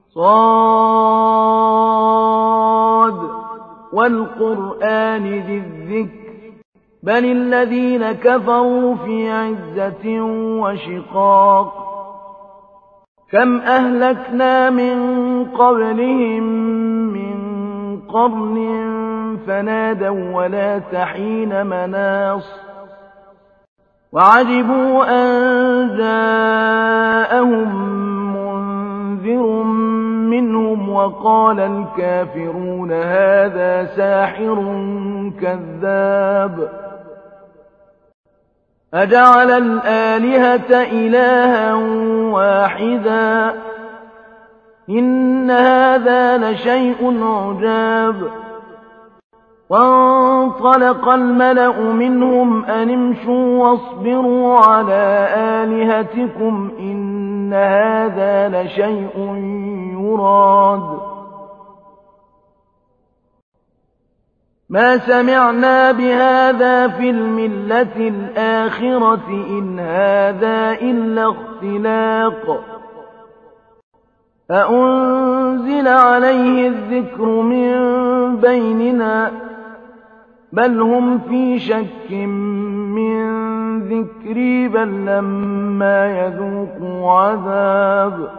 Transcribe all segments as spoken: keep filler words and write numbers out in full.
صاد والقرآن ذي الذكر بل الذين كفروا في عزة وشقاق كم أهلكنا من قبلهم من قرن فنادوا ولا تحين مناص وعجبوا أن جاءهم منذر منهم وقال الكافرون هذا ساحر كذاب أجعل الآلهة إلها واحدا إن هذا لشيء عجاب وانطلق الملأ منهم أن امشوا واصبروا على آلهتكم إن هذا لشيء يراد ما سمعنا بهذا في الملة الآخرة إن هذا إلا اختلاق أأنزل عليه الذكر من بيننا بل هم في شك من ذكري بل لما يذوقوا عذاب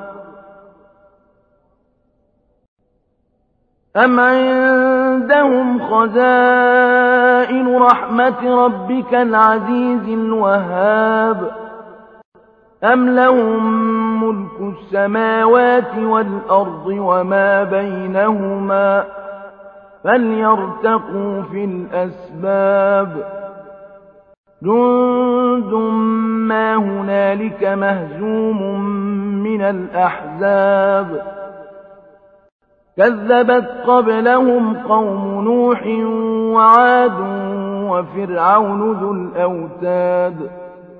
أم عندهم خزائن رحمة ربك العزيز الوهاب أم لهم ملك السماوات والأرض وما بينهما فليرتقوا في الأسباب جند ما هنالك مهزوم من الأحزاب كذبت قبلهم قوم نوح وعاد وفرعون ذو الأوتاد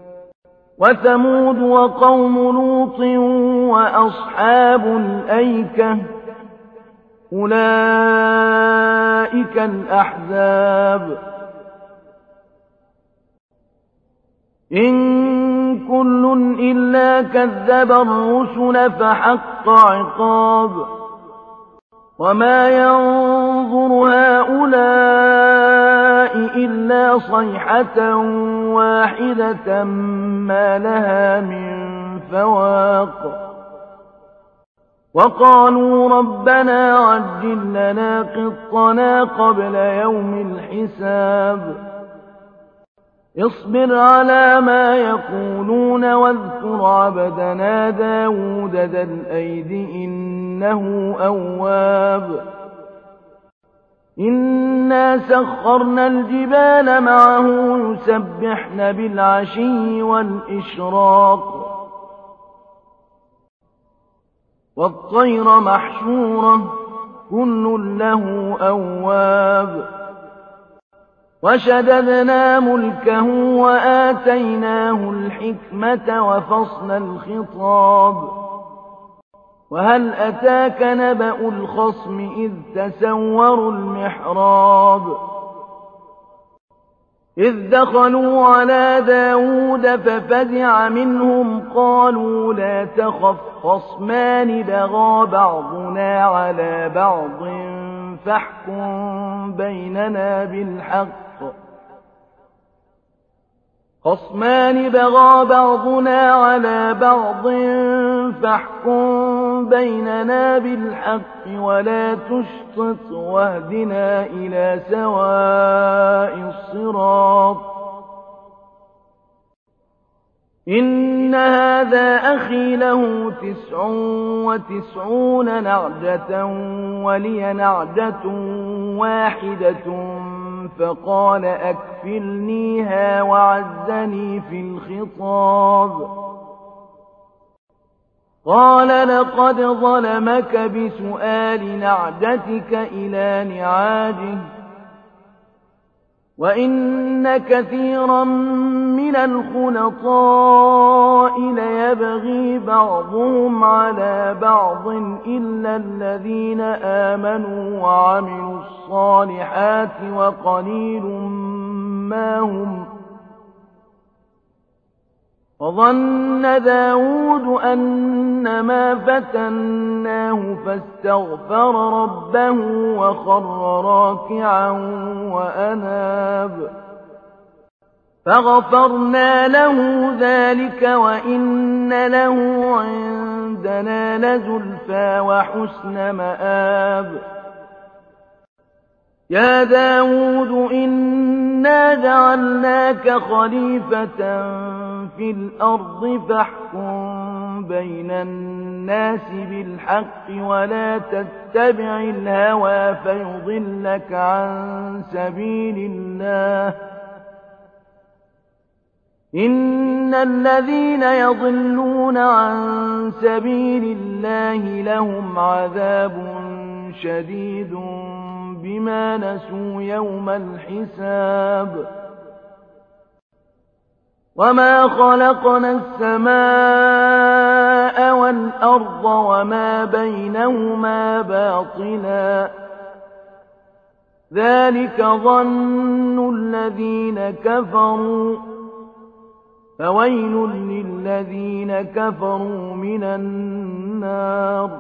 وثمود وقوم لوط وأصحاب الأيكة أولئك الأحزاب إن كل إلا كذب الرسل فحق عقاب وما ينظر هؤلاء إلا صيحة واحدة ما لها من فواق وقالوا ربنا عجل لنا قطنا قبل يوم الحساب اصبر على ما يقولون واذكر عبدنا داود ذا الأيد إنه أواب إنا سخرنا الجبال معه يسبحن بالعشي والإشراق والطير محشورة كل له أواب وشددنا ملكه وآتيناه الحكمة وفصل الخطاب وهل أتاك نبأ الخصم إذ تسوروا المحراب إذ دخلوا على داود ففزع منهم قالوا لا تخف خصمان بغى بعضنا على بعض فاحكم بيننا بالحق خصمان بغى بعضنا على بعض فاحكم بيننا بالحق ولا تشطط واهدنا إلى سواء الصراط إن هذا أخي له تسع وتسعون نعجة ولي نعجة واحدة فقال أكفلنيها وعزني في الخطاب قال لقد ظلمك بسؤال نعجتك إلى نعاجه وإن كثيرا من الخلطاء ليبغي بعضهم على بعض إلا الذين آمنوا وعملوا الصالحات وقليل ما هم وظن داود أنما فتناه فاستغفر ربه وخر راكعا وأناب فغفرنا له ذلك وإن له عندنا لزلفى وحسن مآب يا داود إنا جعلناك خليفة في الأرض فاحكم بين الناس بالحق ولا تتبع الهوى فيضلك عن سبيل الله إن الذين يضلون عن سبيل الله لهم عذاب شديد بما نسوا يوم الحساب وما خلقنا السماء والأرض وما بينهما باطلا ذلك ظن الذين كفروا فويل للذين كفروا من النار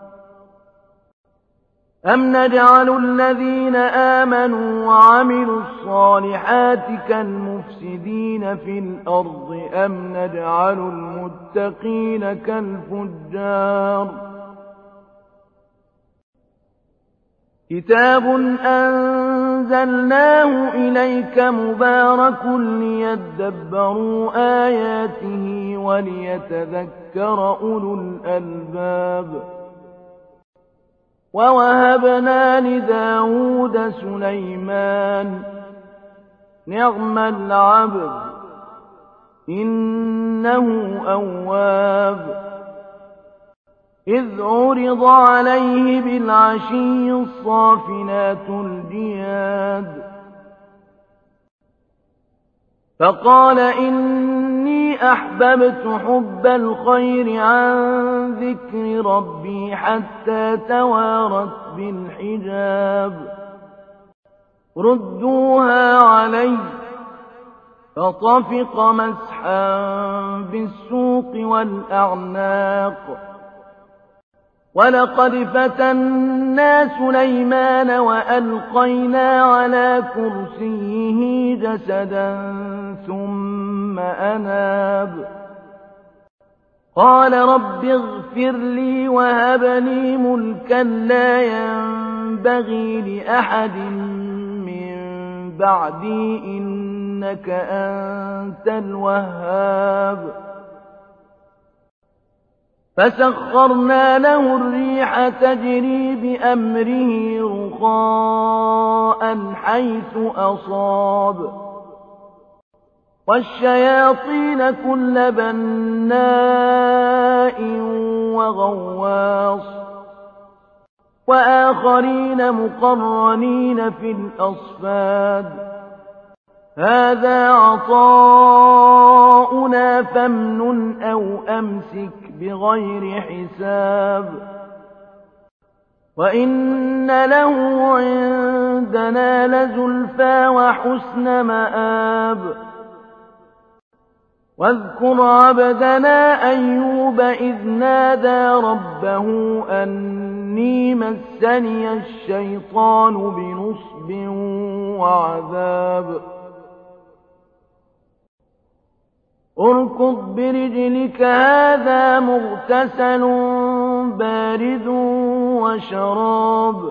أم نجعل الذين آمنوا وعملوا الصالحات كالمفسدين في الأرض أم نجعل المتقين كالفجار كتاب أنزلناه إليك مبارك ليدبروا آياته وليتذكر أولو الألباب ووهبنا لداود سليمان نعم العبد إنه أواب إذ عرض عليه بالعشي الصافنات الجياد فقال إني أحببت حب الخير عن ذكر ربي حتى توارت بالحجاب ردوها علي فطفق مسحا بالسوق والأعناق ولقد فتنا سليمان وألقينا على كرسيه جسدا ثم أناب قال رب اغفر لي وهب لي ملكا لا ينبغي لأحد من بعدي إنك أنت الوهاب فسخرنا له الريح تجري بأمره رخاء حيث أصاب والشياطين كل بناء وغواص وآخرين مقرنين في الأصفاد هذا عطاؤنا فامنن أو أمسك بغير حساب وإن له عندنا لزلفى وحسن مآب واذكر عبدنا أيوب إذ نادى ربه أني مسني الشيطان بنصب وعذاب اركض برجلك هذا مغتسل بارد وشراب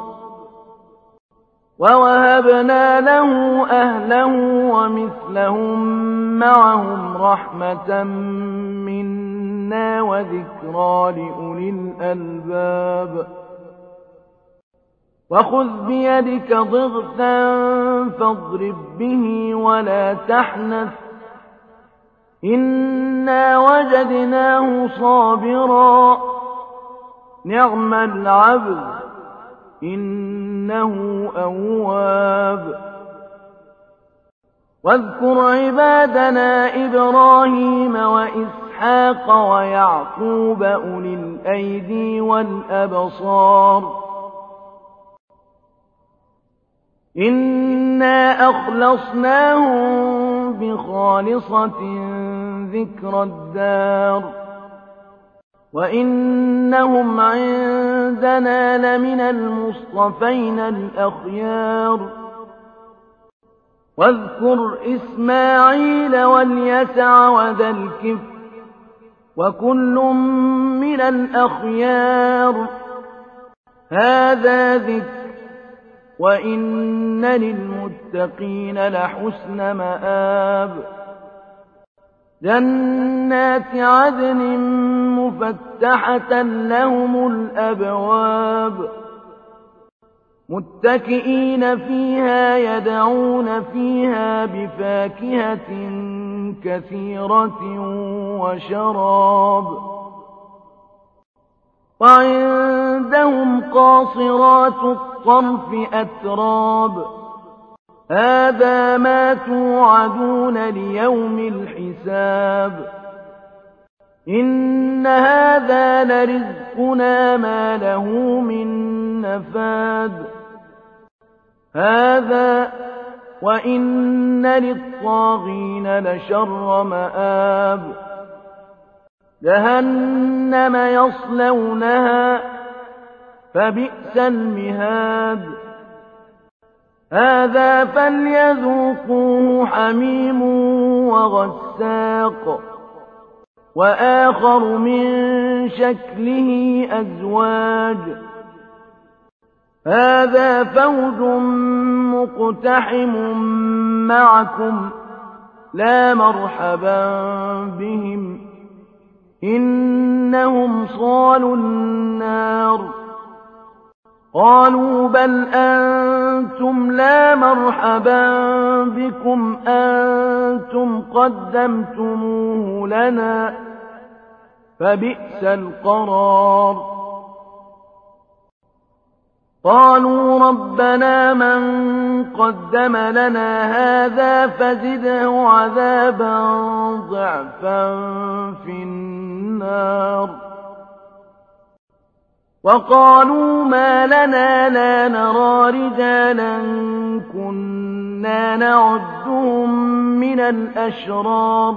ووهبنا له أهله ومثلهم معهم رحمة منا وذكرى لأولي الألباب وخذ بيدك ضغثا فاضرب به ولا تحنث إنا وجدناه صابرا نعم العبد إنه أواب واذكر عبادنا إبراهيم وإسحاق ويعقوب أولي الأيدي والأبصار إنا أخلصناهم بخالصة ذكر الدار وإنهم عندنا لمن المصطفين الأخيار واذكر إسماعيل واليسع وذا الكفل وكل من الأخيار هذا ذكر وإن للمتقين لحسن مآب جنات عدن مفتحة لهم الأبواب متكئين فيها يدعون فيها بفاكهة كثيرة وشراب وعندهم قاصرات الطرف أتراب هذا ما توعدون ليوم الحساب إن هذا لرزقنا ما له من نفاد هذا وإن للطاغين لشر مآب جهنم يصلونها فبئس المهاد هذا فليذوقوه حميم وغساق وآخر من شكله أزواج هذا فوج مقتحم معكم لا مرحبا بهم إنهم صالوا النار قالوا بل أنتم لا مرحبا بكم أنتم قدمتموه لنا فبئس القرار قالوا ربنا من قدم لنا هذا فزده عذابا ضعفا في النار وقالوا ما لنا لا نرى رجالا كنا نعدهم من الأشرار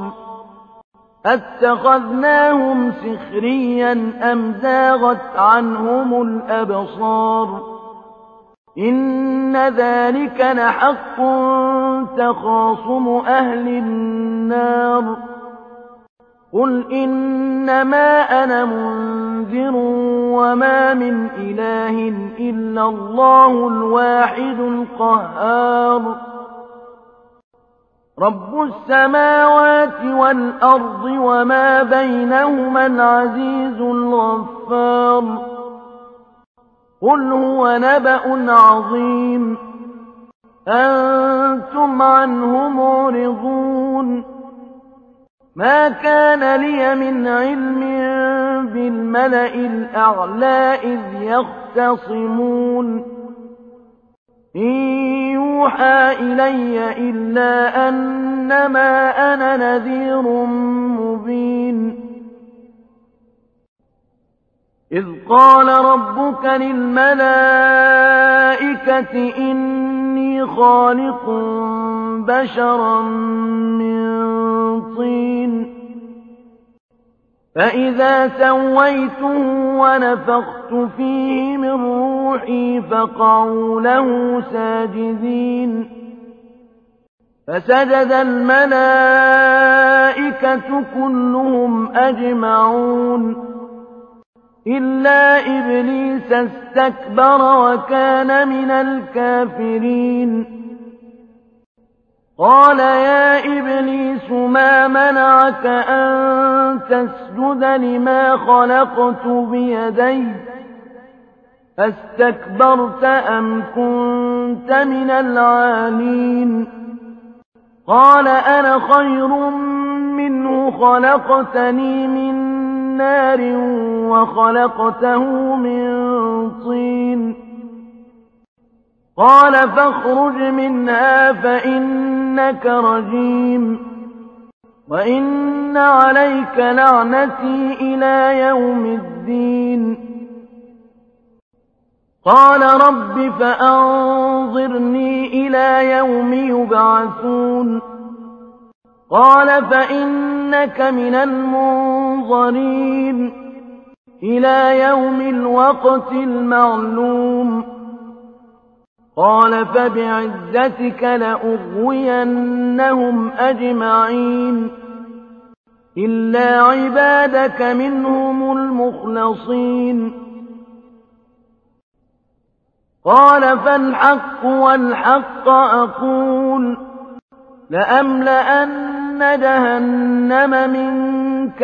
أتخذناهم سخريا أم زاغت عنهم الأبصار إن ذلك لحق تخاصم أهل النار قل إنما أنا منذر وما من إله إلا الله الواحد القهار رب السماوات والأرض وما بينهما العزيز الغفار قل هو نبأ عظيم أنتم عنه معرضون ما كان لي من علم بالملأ الأعلى إذ يختصمون إن يوحى إلي إلا أنما أنا نذير مبين إذ قال ربك للملائكة إني خالق بشرا من طين فإذا سويته ونفخت فيه من روحي فقعوا له ساجدين فسجد الملائكة كلهم أجمعون إلا إبليس استكبر وكان من الكافرين قال يا إبليس ما منعك أن تسجد لما خلقت بيدي أستكبرت أم كنت من العالين قال أنا خير منه خلقتني من نار وخلقته من طين قال فاخرج منها فإنك رجيم وإن عليك لعنتي إلى يوم الدين قال رب فأنظرني إلى يوم يبعثون قال فإنك من المنظرين إلى يوم الوقت المعلوم قال فبعزتك لأغوينهم أجمعين إلا عبادك منهم المخلصين قال فالحق والحق أقول لأملأن جهنم منك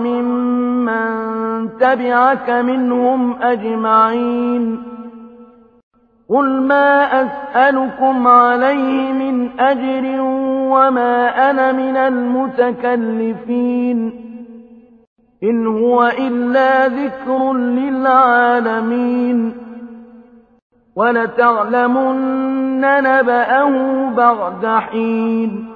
وممن تبعك منهم أجمعين قل ما أسألكم عليه من أجر وما أنا من المتكلفين إن هو إلا ذكر للعالمين ولتعلمن نبأه بعد حين